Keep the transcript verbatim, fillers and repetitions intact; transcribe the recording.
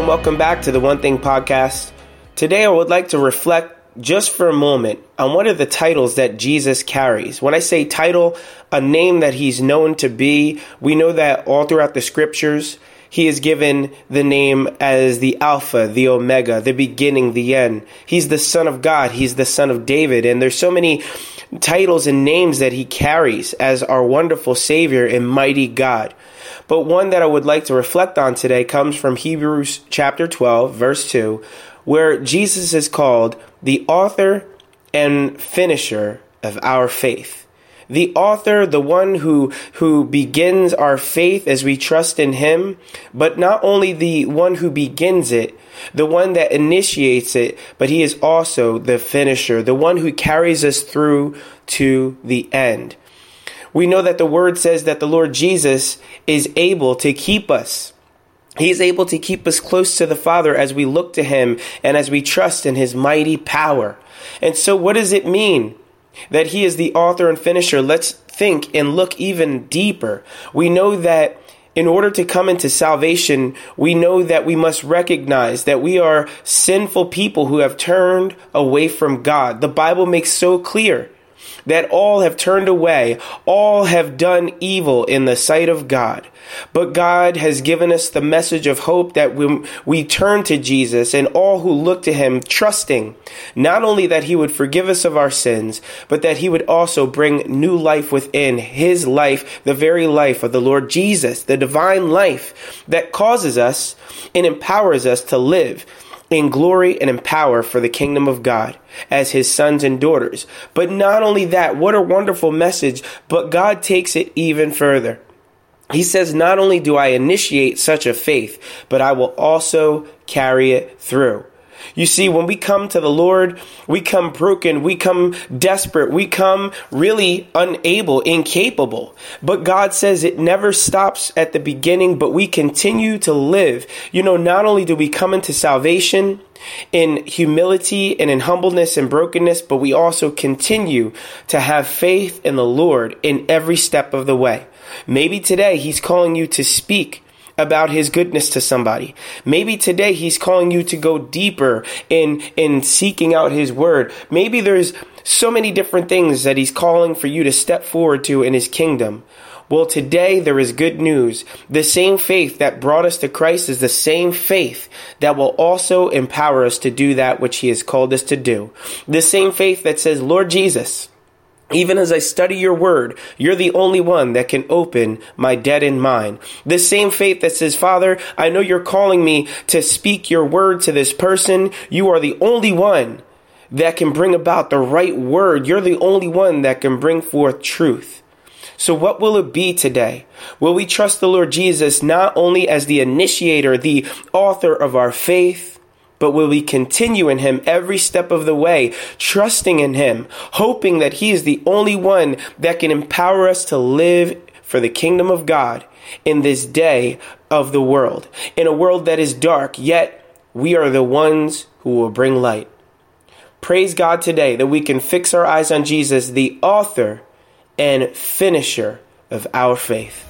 welcome back to the One Thing Podcast. Today I would like to reflect just for a moment on one of the titles that Jesus carries. When I say title, a name that he's known to be, we know that all throughout the scriptures, he is given the name as the Alpha, the Omega, the beginning, the end. He's the Son of God. He's the Son of David. And there's so many titles and names that he carries as our wonderful Savior and mighty God. But one that I would like to reflect on today comes from Hebrews chapter twelve, verse two, where Jesus is called the author and finisher of our faith. The author, the one who, who begins our faith as we trust in him, but not only the one who begins it, the one that initiates it, but he is also the finisher, the one who carries us through to the end. We know that the word says that the Lord Jesus is able to keep us. He's able to keep us close to the Father as we look to him and as we trust in his mighty power. And so what does it mean that he is the author and finisher? Let's think and look even deeper. We know that in order to come into salvation, we know that we must recognize that we are sinful people who have turned away from God. The Bible makes so clear that all have turned away, all have done evil in the sight of God. But God has given us the message of hope that when we turn to Jesus and all who look to him, trusting not only that he would forgive us of our sins, but that he would also bring new life within his life, the very life of the Lord Jesus, the divine life that causes us and empowers us to live in glory and in power for the kingdom of God as his sons and daughters. But not only that, what a wonderful message, but God takes it even further. He says, not only do I initiate such a faith, but I will also carry it through. You see, when we come to the Lord, we come broken, we come desperate, we come really unable, incapable. But God says it never stops at the beginning, but we continue to live. You know, not only do we come into salvation in humility and in humbleness and brokenness, but we also continue to have faith in the Lord in every step of the way. Maybe today he's calling you to speak about his goodness to somebody. Maybe today he's calling you to go deeper in, in seeking out his word. Maybe there's so many different things that he's calling for you to step forward to in his kingdom. Well, today there is good news. The same faith that brought us to Christ is the same faith that will also empower us to do that which he has called us to do. The same faith that says, Lord Jesus, even as I study your word, you're the only one that can open my deadened mind. The same faith that says, Father, I know you're calling me to speak your word to this person. You are the only one that can bring about the right word. You're the only one that can bring forth truth. So what will it be today? Will we trust the Lord Jesus not only as the initiator, the author of our faith, but will we continue in him every step of the way, trusting in him, hoping that he is the only one that can empower us to live for the kingdom of God in this day of the world, in a world that is dark, yet we are the ones who will bring light. Praise God today that we can fix our eyes on Jesus, the author and finisher of our faith.